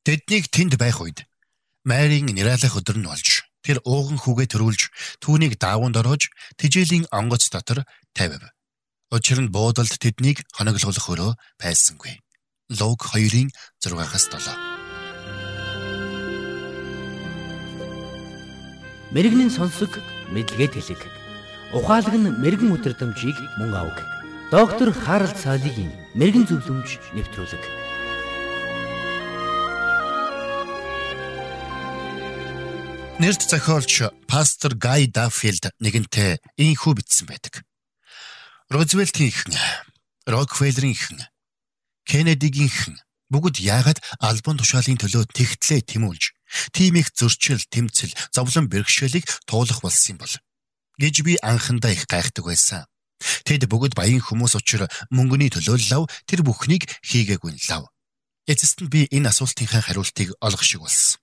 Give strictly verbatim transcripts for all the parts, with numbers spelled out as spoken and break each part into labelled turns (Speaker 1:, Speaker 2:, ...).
Speaker 1: Тэднийг тэнд байх үед Марийн нэралах өдөр нь болж тэр ууган хүүгээ төрүүлж түүнийг даавуунд орож тижээлийн онгоц дотор тавив. Учир нь буудалд тэднийг хоноглох өрөө байсангүй. Луг хоёрын зургаас долоо.
Speaker 2: Мэргэний сонсог мэдлэгэд хэлэг. Ухаалаг нь мэрэгэн өдрөмжийг мөн авг. Доктор Харалт Цаалигийн мэрэгэн зөвлөмж нэвтрүүлэг.
Speaker 1: Нэрд зохиолч пастор Гай Даффилд нэгэнтээ ийхүү бичсэн байдаг. Рузвельтийн хэн, Рокфеллерийн хэн, Кеннедигийн хэн бүгд яагаад албан тушаалын төлөө тэгтлээ тэмүүлж, тийм их зөрчил, тэмцэл, зовлон бэрхшээлийг туулах болсон юм бол гэж би анхандаа их гайхдаг байсан. Тэд бүгд баян хүмүүс учраас мөнгөний төлөө лав тэр бүхнийг хийгээгүй лав. Эцэст нь би энэ асуултынхаа хариултыг олох шиг болсон.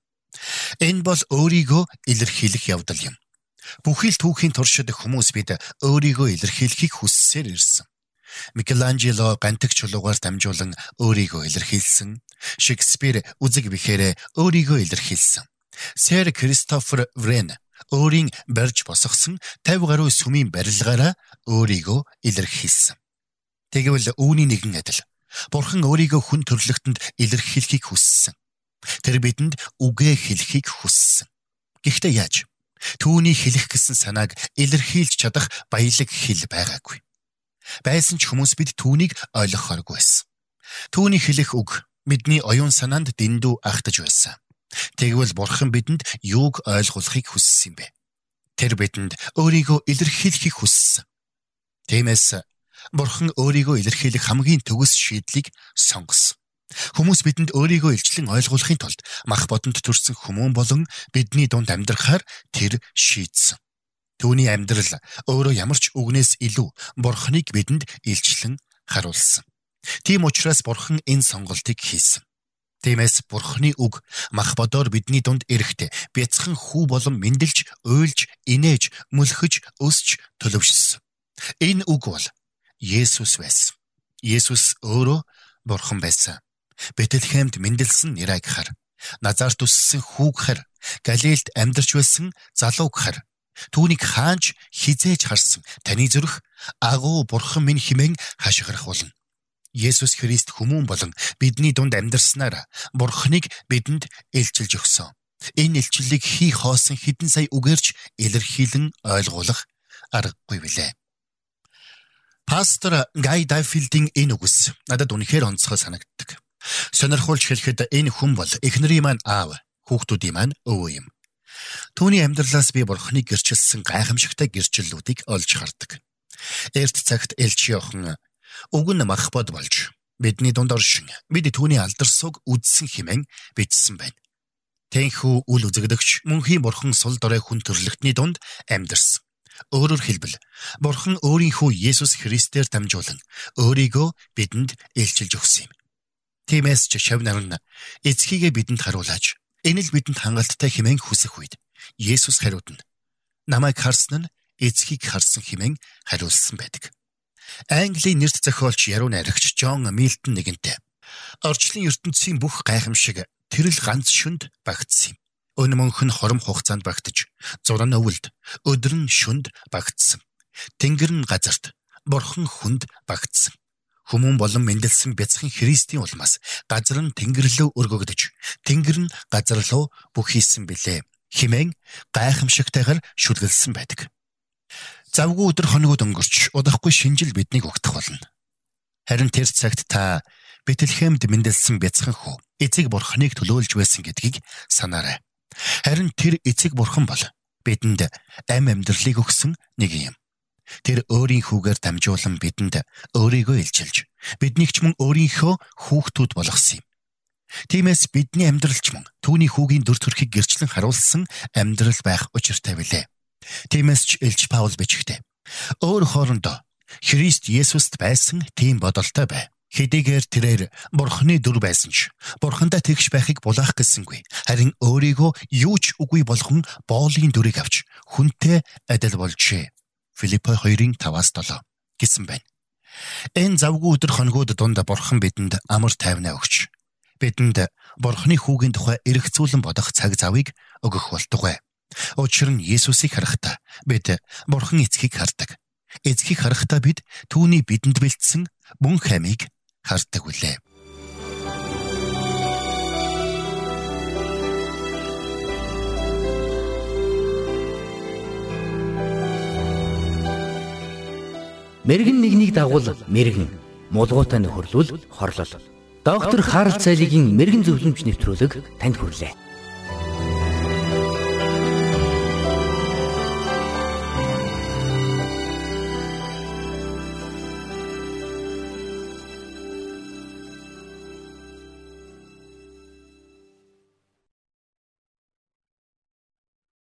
Speaker 1: Энэ бол өөрийгөө илэрхийлэх явдал юм. Бүхий л түүхийн туршид хүмүүс бид өөрийгөө илэрхийлэхийг хүссээр ирсэн. Микеланжело гантик чулуугаар дамжуулан өөрийгөө илэрхийлсэн. Шекспир үзэг бэхээрээ өөрийгөө илэрхийлсэн. Сэр Кристофер Врен өөрийн барьж босгосон тавь гаруй сүмийн барилгаараа өөрийгөө илэрхийлсэн. Тэгвэл үүний нэгэн адил Бурхан өөрийгөө хүн төрлөختөнд илэрхийлэхийг хүссэн. Тэр бидэнд үгээ хэлхийг хүссэн. Гэхдээ яаж? Түүний хэлэх гэсэн санааг илэрхийлж чадах баялаг хэл байгаагүй. Байсан ч хүмүүс бид түүнийг ойлгохооргүй байсан. Түүний хэлэх үг бидний оюун санаанд дэндүү ахтаж байсан. Тэгвэл Бурхан бидэнд юуг ойлгуулахыг хүссэн юм бэ? Тэр бидэнд өөрийгөө илэрхийлэхийг хүссэн. Тиймээс Бурхан өөрийгөө илэрхийлэх хамгийн төгс шийдлийг сонгосон. Хүмүүс бидэнд өөрийгөө илчлэн ойлгуулахын тулд мах бодонд төрсэн хүмүүн болон бидний дунд амьдрахаар тэр шийдсэн. Түүний амьдрал өөрөө ямар ч үгнээс илүү Бурханыг бидэнд илчлэн харуулсан. Тийм учраас Бурхан энэ сонголтыг хийсэн. Тиймээс Бурханы үг мах бодоор бидний дунд ирэхдээ бяцхан хүү болон мэндэлж, уйлж, инээж, мөлхөж, өсч төлөвшсөн. Энэ үг бол Есүс байсан. Есүс өөрөө Бурхан байсан. Бэтлехемд мэндэлсэн нэраа гэхэр, Назарт өссөн хүү гэхэр, Галилд амьдарч байсан залуу гэхэр, түүнийг хаанч хизээж харсан таны зүрх агуу Бурхан минь хэмээн хашгирах болно. Есүс Христ хүмүүн болон бидний дунд амьдарснаар Бурханыг бидэнд илчилж өгсөн. Энэ илчлэлийг хий хоосон хэдэн сая үгээрч илэрхийлэн ойлгуулах аргагүй билээ. Пастор Гай Даффилдийн энэ үгс надад үнэхээр онцгой санагддаг. Сонирхуулж хэлэхэд энэ хүн бол эхнэрийн маань аав, хүүхдүүдийн маань өвөө юм. Түүний амьдралаас би Бурханыг гэрчилсэн гайхамшигтай гэрчлэлүүдийг олж хардаг. Эрт цагт элч Иохан уг нь мах бод болж бидний дунд оршин бид түүний алдарсууг үдсэн хэмээн бичсэн байна. Тэнхүү үл үзэгдэгч мөнхийн Бурхан сул дорой хүн төрлөختний дунд амьдарсан. Өөрөөр хэлбэл Бурхан өөрийнхөө Есүс Христээр дамжуулан өөрийгөө бидэнд илчилж өгсөн юм. Тиймээс ч шав нар нь эцгийгээ бидэнд харуулж, энэ л бидэнд хангалттай хэмээн хүсэх үед Есүс хариуд нь намайг харсан нь эцгийг харсан хэмээн хариулсан байдаг. Английн нэрт зохиолч яруу найрагч Джон Милтон нэгэнтээ орчлон ертөнцийн бүх гайхамшиг тэрл ганц шүнд багтсан юм. Өн мөнх нь хором хугацаанд багтаж, зуран өвөлд, өдөр нь шүнд багтсан. Тэнгэр нь газарт, Бурхан хүнд багтсан. Хүмүүн болон мэндэлсэн бяцхан Христийн улмаас газар нь тэнгэр рүү өргөгдөж, тэнгэр нь газар руу бүх хийсэн билээ хэмээн гайхамшигтайгаар шүлгэлсэн байдаг. Завгүй өдөр хоногуд өнгөрч удахгүй шинжил биднийг угтах болно. Харин тэр цагт та Бэтлехемд мэндэлсэн бяцхан хүү эцэг Бурханыг төлөөлж байсан гэдгийг санаарай. Харин тэр эцэг Бурхан бол бидэнд ам амьдралыг өгсөн нэг юм. Тэр өөрийн хүүгээр дамжуулан бидэнд өөрийгөө илчилж, биднийг ч мөн өөрийнхөө хүүхдүүд болгосон юм. Тиймээс бидний амьдралч мөн түүний хүүгийн дүр төрхийг гэрчлэн харуулсан амьдрал байх учиртай билээ. Тиймээс ч Илч Паул бичгтээ өөр хоорондоо Христ Есүст байсан тийм бодолтой бай. Хэдийгээр тэрээр Бурханы дүр байсан ч Бурхандаа тэгш байхыг булаах гэсэнгүй. Харин өөрийгөө юу ч үгүй болгон боолын дүрийг авч хүнтэй адил болжээ. Филиппо хоёрын таваас долоо гэсэн байна. Энэ завгүй өдөр хоногуд дунд Бурхан бидэнд амар тайвнаа өгч бидэнд Бурхны хүүгийн тухай эргцүүлэн бодох цаг завыг өгөх болтугай. Учир нь Есүсийг харахтаа бид Бурхан эцгийг хардаг. Эцгийг харахтаа бид түүний бидэнд бэлдсэн мөн хамийг хардаг үлээ.
Speaker 2: Мэргэн нэгнийг дагуул мэргэн, мулгуутай нөхөрлөл хорлол. Доктор Харалт Цайлигийн мэргэн зөвлөмж нэвтрүүлэг танд хүрлээ.